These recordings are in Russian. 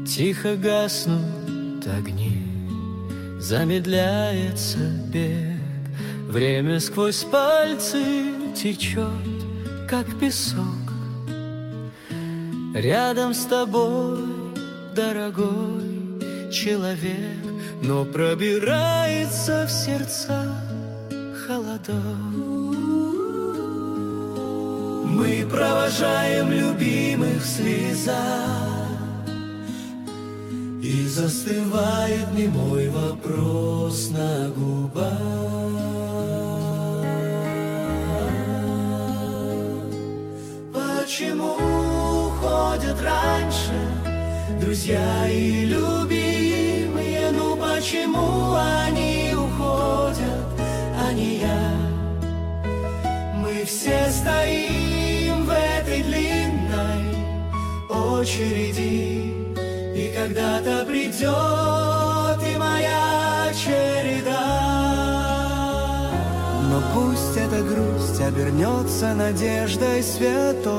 Тихо гаснут огни, замедляется бег. Время сквозь пальцы течет, как песок. Рядом с тобой, дорогой человек, но пробирается в сердца холодок. Мы провожаем любимых в слезах, и застывает немой вопрос на губах. Почему уходят раньше друзья и любимые? Ну почему они уходят, а не я? Мы все стоим в этой длинной очереди, и когда-то придет и моя череда. Но пусть эта грусть обернется надеждой святой,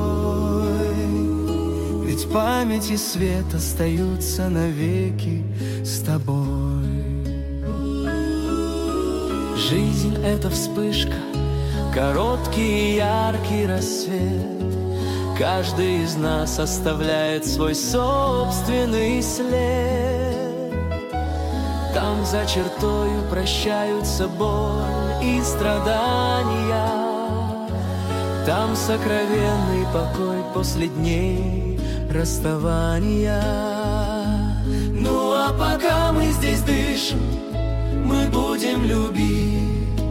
ведь память и свет остаются навеки с тобой. Жизнь — это вспышка, короткий и яркий рассвет. Каждый из нас оставляет свой собственный след. Там за чертою прощаются боль и страдания. Там сокровенный покой после дней расставания. Ну а пока мы здесь дышим, мы будем любить.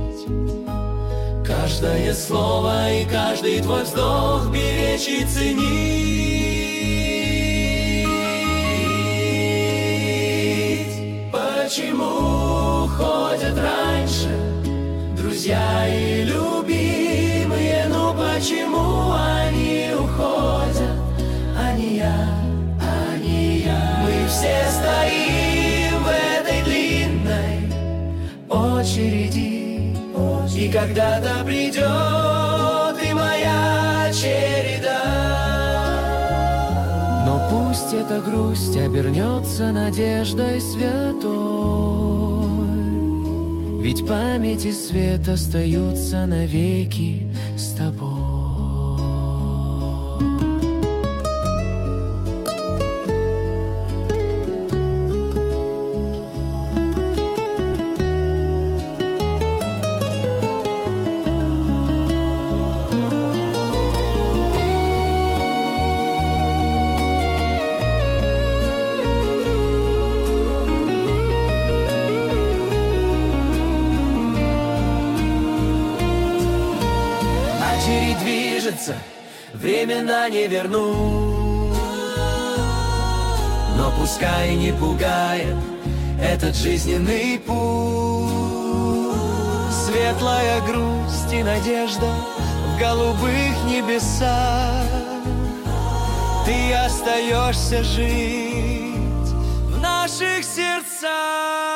Каждое слово и каждый твой вздох беречь и ценить. Почему уходят раньше друзья и любимые? Ну почему они уходят, а не я, а не я? Мы все стоим в этой длинной очереди, и когда-то придет и моя череда. Но пусть эта грусть обернется надеждой святой, ведь память и свет остаются навеки с тобой. Движется, временно не верну, но пускай не пугает этот жизненный путь. Светлая грусть и надежда в голубых небесах. Ты остаешься жить в наших сердцах.